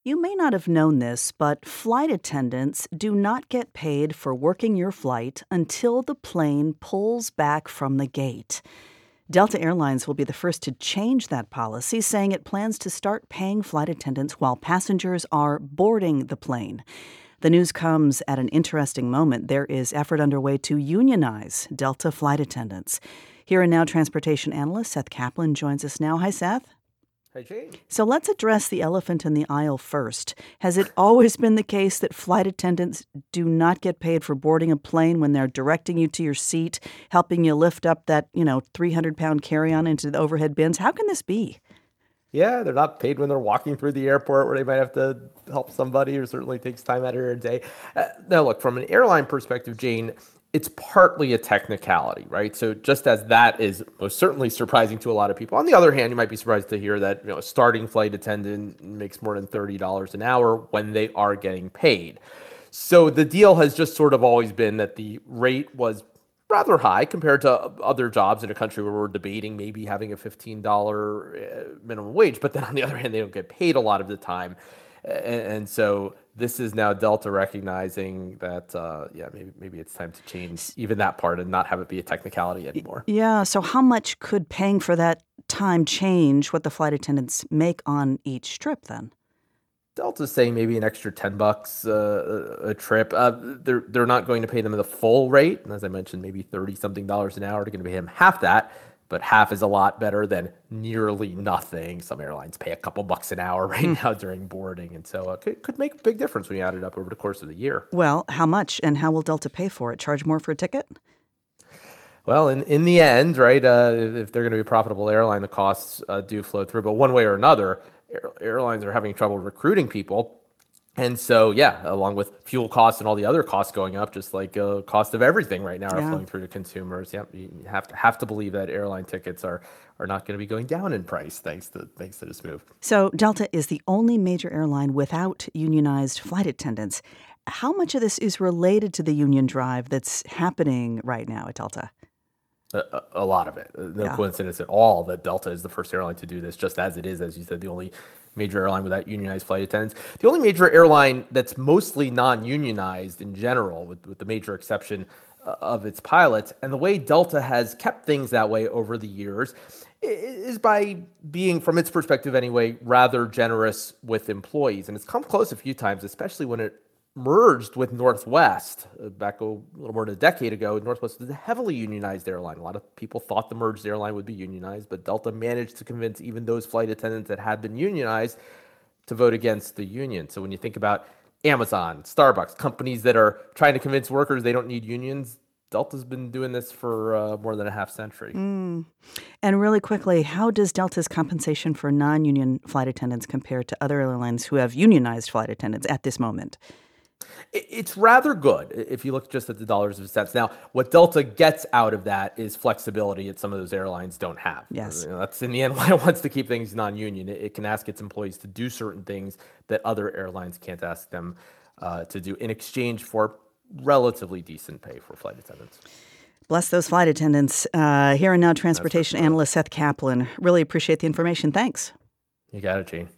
You may not have known this, but flight attendants do not get paid for working your flight until the plane pulls back from the gate. Delta Airlines will be the first to change that policy, saying it plans to start paying flight attendants while passengers are boarding the plane. The news comes at an interesting moment. There is effort underway to unionize Delta flight attendants. Here and Now transportation analyst Seth Kaplan joins us now. Hi, Seth. Hey, Jane. So let's address the elephant in the aisle first. Has it always been the case that flight attendants do not get paid for boarding a plane when they're directing you to your seat, helping you lift up that, 300-pound carry-on into the overhead bins? How can this be? Yeah, they're not paid when they're walking through the airport where they might have to help somebody or certainly takes time out of their day. Now, look, from an airline perspective, Jane, it's partly a technicality, right? So just as that is most certainly surprising to a lot of people. On the other hand, you might be surprised to hear that a starting flight attendant makes more than $30 an hour when they are getting paid. So the deal has just sort of always been that the rate was rather high compared to other jobs in a country where we're debating maybe having a $15 minimum wage. But then on the other hand, they don't get paid a lot of the time. And so this is now Delta recognizing that, maybe it's time to change even that part and not have it be a technicality anymore. Yeah, so how much could paying for that time change what the flight attendants make on each trip then? Delta's saying maybe an extra $10 a trip. They're not going to pay them the full rate. And as I mentioned, maybe $30-something an hour. They're going to pay them half that. But half is a lot better than nearly nothing. Some airlines pay a couple bucks an hour right now during boarding. And so it could make a big difference when you add it up over the course of the year. Well, how much and how will Delta pay for it? Charge more for a ticket? Well, in the end, right, if they're going to be a profitable airline, the costs do flow through. But one way or another, airlines are having trouble recruiting people. And so, along with fuel costs and all the other costs going up, just like cost of everything right now are flowing through to consumers. Yep, you have to believe that airline tickets are not going to be going down in price thanks to this move. So Delta is the only major airline without unionized flight attendants. How much of this is related to the union drive that's happening right now at Delta? A lot of it. No coincidence at all that Delta is the first airline to do this, just as it is, as you said, the only major airline without unionized flight attendants. The only major airline that's mostly non-unionized in general, with the major exception of its pilots. And the way Delta has kept things that way over the years is by being, from its perspective anyway, rather generous with employees. And it's come close a few times, especially when it merged with Northwest back a little more than a decade ago. Northwest was a heavily unionized airline. A lot of people thought the merged airline would be unionized, but Delta managed to convince even those flight attendants that had been unionized to vote against the union. So when you think about Amazon, Starbucks, companies that are trying to convince workers they don't need unions, Delta's been doing this for more than a half century. And really quickly, how does Delta's compensation for non-union flight attendants compare to other airlines who have unionized flight attendants at this moment? It's rather good if you look just at the dollars of cents. Now, what Delta gets out of that is flexibility that some of those airlines don't have. Yes. That's in the end why it wants to keep things non-union. It can ask its employees to do certain things that other airlines can't ask them to do in exchange for relatively decent pay for flight attendants. Bless those flight attendants. Here and Now transportation analyst Seth Kaplan. Really appreciate the information. Thanks. You got it, Gene.